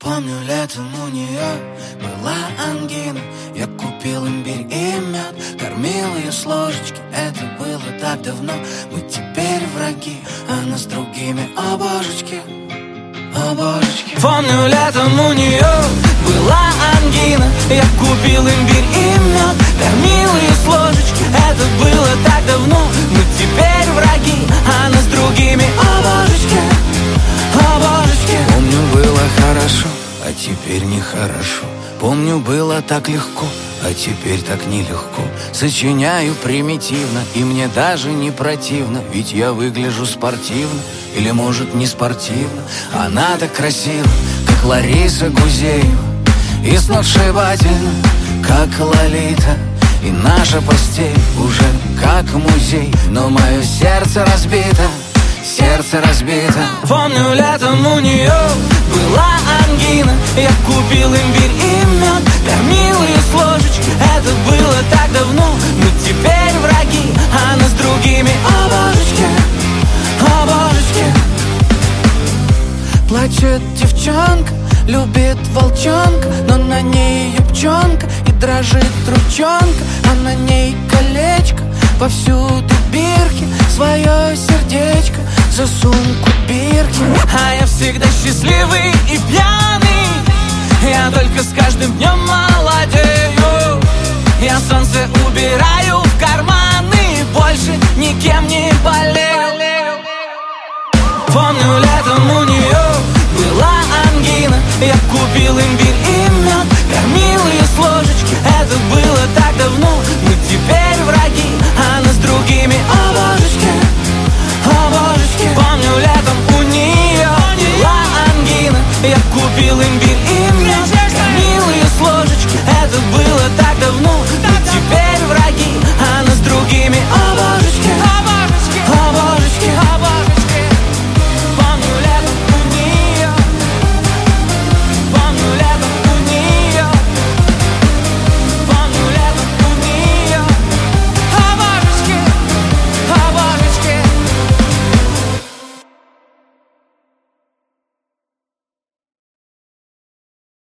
Помню, летом у нее была ангина. Я купил имбирь и мед, кормил ее с ложечки. Это было так давно, мы теперь враги. Она с другими, о божечки, о божечки. Помню, летом у нее была ангина. Я купил имбирь и мед, кормил ее с ложечки. Это было так давно, мы теперь враги. Она с другими, о божечки, о божечки. Помню, было хорошо, а теперь нехорошо. Помню, было так легко, а теперь так нелегко. Сочиняю примитивно, и мне даже не противно. Ведь я выгляжу спортивно, или может не спортивно. Она так красива, как Лариса Гузеева, и сногсшибательна, как Лолита. И наша постель уже как музей, но мое сердце разбито, сердце разбито. Помню, летом у нее была ангина. Я купил имбирь и мед, кормил ее с ложечки. Это было так давно, мы теперь враги. Она с другими, о божечки, о божечки. Плачет девчонка, любит волчонка, но на ней юбчонка и дрожит ручонка, а на ней колечко, повсюду бирки, свое сердечко за сумку бирки. А я всегда счастливый и пьяный, я только с каждым днем молодею. Я солнце убираю в карманы, больше никем не болею. Помню, летом у нее была ангина. Я купил имбирь и мед, кормил ее с ложечки.